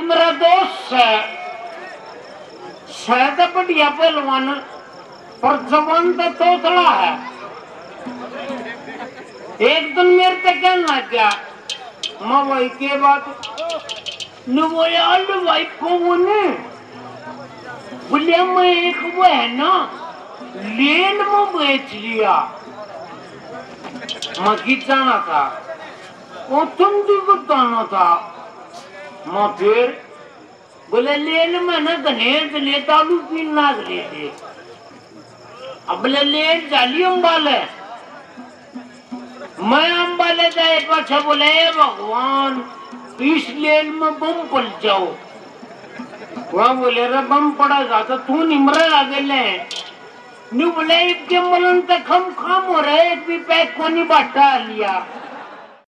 मेरा दोस्त है, शायद बढ़िया पहलवान, पर जवान तो तोतला है। एक दिन मेरे तक कहना क्या, माँ भाई के बात न वो यार भाई को वो नहीं बोले, मैं एक वो है ना लेन में बेच लिया, मैं गीत जाना था, वो तुम भी बताना था। मैं फिर बोले लेन में ना गणेश ले दारू पीना ले दे, अब लेन जाली अम्बाले, मैं अम्बाले जाए पाछा बोले भगवान इस लेन में बम पड़ जाओ। वहाँ बोले रे बम पड़ेगा तो तू निमरे आगे ले, नहीं बोले इनके मलन तक हम काम हो रहे, एक भी पैक को नहीं बांटा लिया।